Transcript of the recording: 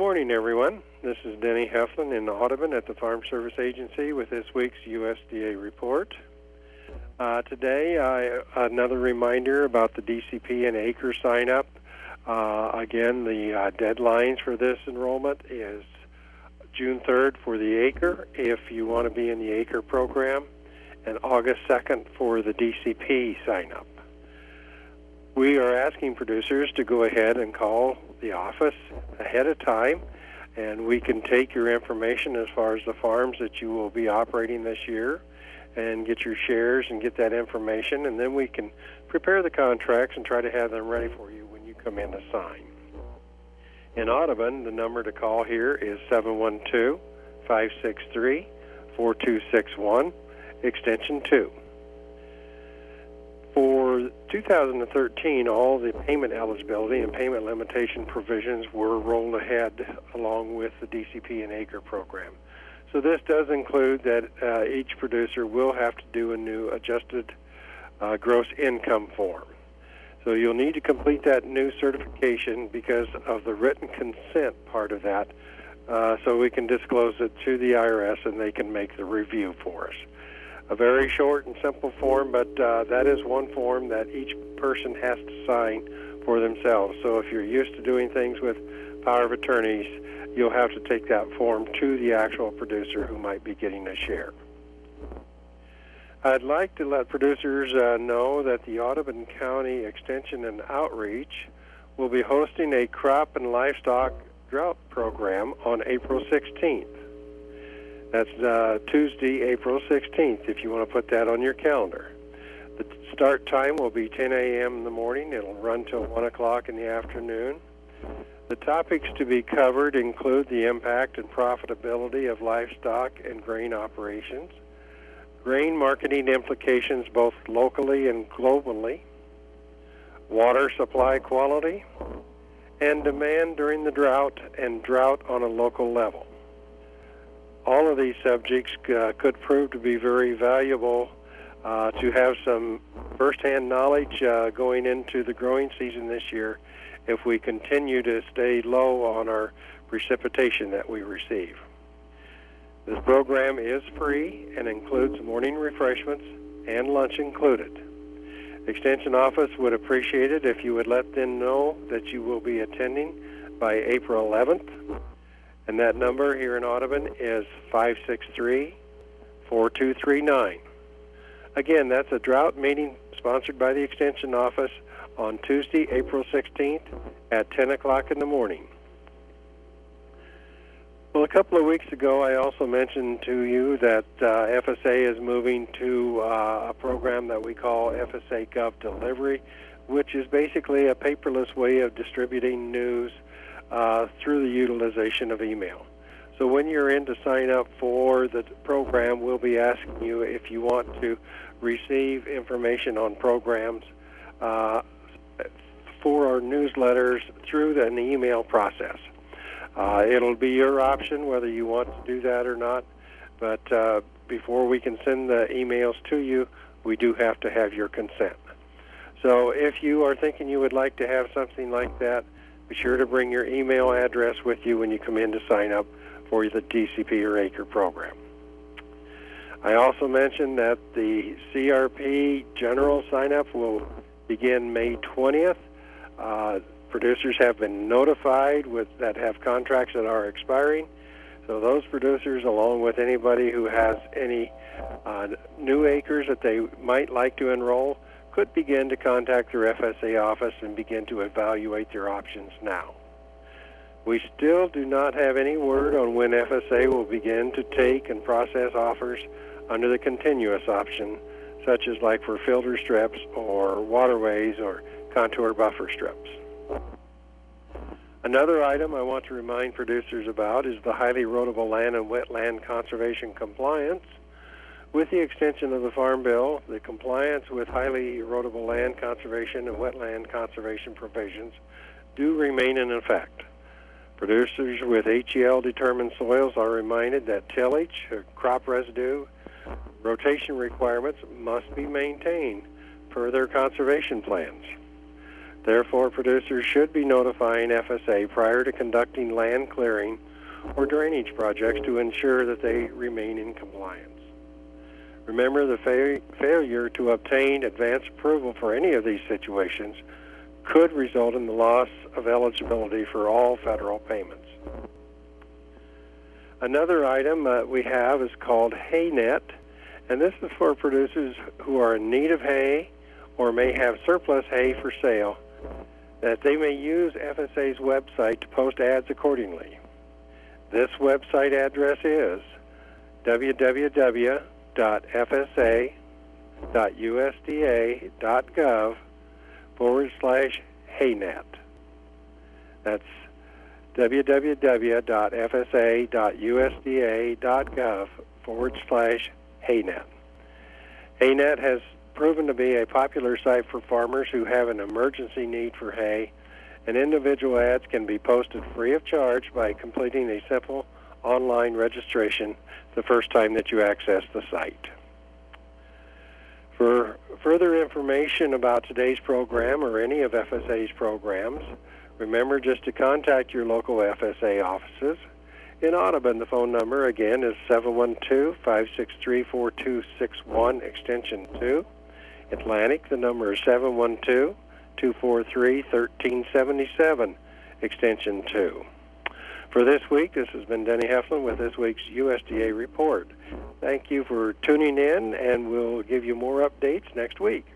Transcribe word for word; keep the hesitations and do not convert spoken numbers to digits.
morning, everyone. This is Denny Heflin in Audubon at the Farm Service Agency with this week's U S D A report. Uh, today, I, another reminder about the D C P and acre sign-up. Uh, again, the uh, deadlines for this enrollment is June third for the acre if you want to be in the acre program, and August second for the D C P sign-up. We are asking producers to go ahead and call the office ahead of time, and we can take your information as far as the farms that you will be operating this year and get your shares and get that information, and then we can prepare the contracts and try to have them ready for you when you come in to sign. In Audubon, the number to call here is seven one two, five six three, four two six one, extension two. For two thousand thirteen, all the payment eligibility and payment limitation provisions were rolled ahead along with the D C P and acre program. So this does include that uh, each producer will have to do a new adjusted uh, gross income form. So you'll need to complete that new certification because of the written consent part of that, uh, so we can disclose it to the I R S and they can make the review for us. A very short and simple form, but uh, that is one form that each person has to sign for themselves. So if you're used to doing things with power of attorneys, you'll have to take that form to the actual producer who might be getting a share. I'd like to let producers uh, know that the Audubon County Extension and Outreach will be hosting a crop and livestock drought program on April sixteenth. That's uh, Tuesday, April sixteenth, if you want to put that on your calendar. The start time will be ten a m in the morning. It'll run till one o'clock in the afternoon. The topics to be covered include the impact and profitability of livestock and grain operations, grain marketing implications both locally and globally, water supply quality, and demand during the drought and drought on a local level. All of these subjects uh, could prove to be very valuable uh, to have some firsthand knowledge uh, going into the growing season this year if we continue to stay low on our precipitation that we receive. This program is free and includes morning refreshments and lunch included. Extension office would appreciate it if you would let them know that you will be attending by April eleventh. And that number here in Audubon is five six three, four two three nine. Again, that's a drought meeting sponsored by the Extension Office on Tuesday, April sixteenth at ten o'clock in the morning. Well, a couple of weeks ago, I also mentioned to you that uh, F S A is moving to uh, a program that we call F S A Gov Delivery, which is basically a paperless way of distributing news Uh, through the utilization of email. So when you're in to sign up for the program, we'll be asking you if you want to receive information on programs uh, for our newsletters through the, an email process. Uh, it'll be your option whether you want to do that or not, but uh, before we can send the emails to you, we do have to have your consent. So if you are thinking you would like to have something like that, be sure to bring your email address with you when you come in to sign up for the D C P or acre program. I also mentioned that the C R P general sign-up will begin May twentieth. Uh, producers have been notified with that have contracts that are expiring. So those producers, along with anybody who has any uh, new acres that they might like to enroll, could begin to contact their F S A office and begin to evaluate their options now. We still do not have any word on when F S A will begin to take and process offers under the continuous option, such as like for filter strips or waterways or contour buffer strips. Another item I want to remind producers about is the highly erodible land and wetland conservation compliance. With the extension of the Farm Bill, the compliance with highly erodible land conservation and wetland conservation provisions do remain in effect. Producers with H E L-determined soils are reminded that tillage, crop residue, rotation requirements must be maintained per their conservation plans. Therefore, producers should be notifying F S A prior to conducting land clearing or drainage projects to ensure that they remain in compliance. Remember, the fa- failure to obtain advance approval for any of these situations could result in the loss of eligibility for all federal payments. Another item uh, we have is called HayNet, and this is for producers who are in need of hay or may have surplus hay for sale, that they may use F S A's website to post ads accordingly. This website address is www.fsa.usda.gov forward slash HayNet. That's www.fsa.usda.gov forward slash HayNet. HayNet has proven to be a popular site for farmers who have an emergency need for hay, and individual ads can be posted free of charge by completing a simple online registration the first time that you access the site. For further information about today's program or any of F S A's programs, remember just to contact your local F S A offices. In Audubon, the phone number again is seven one two, five six three, four two six one, extension two. Atlantic, the number is seven one two, two four three, one three seven seven, extension two. For this week, this has been Denny Heflin with this week's U S D A report. Thank you for tuning in, and we'll give you more updates next week.